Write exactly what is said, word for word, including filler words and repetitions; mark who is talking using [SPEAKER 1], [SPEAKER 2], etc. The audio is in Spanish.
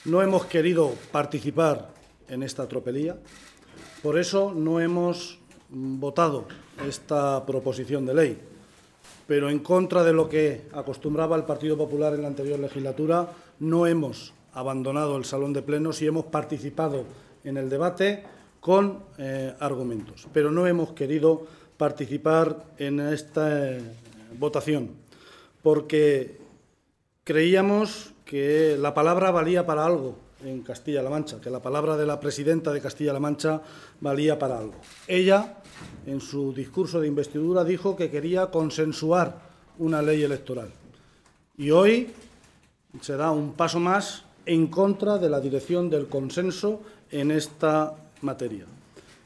[SPEAKER 1] No hemos querido participar en esta tropelía, por eso no hemos votado esta proposición de ley. Pero en contra de lo que acostumbraba el Partido Popular en la anterior legislatura, no hemos abandonado el salón de plenos y hemos participado en el debate con eh, argumentos. Pero no hemos querido participar en esta eh, votación porque creíamos que la palabra valía para algo en Castilla-La Mancha, que la palabra de la presidenta de Castilla-La Mancha valía para algo. Ella, en su discurso de investidura, dijo que quería consensuar una ley electoral. Y hoy se da un paso más en contra de la dirección del consenso en esta materia.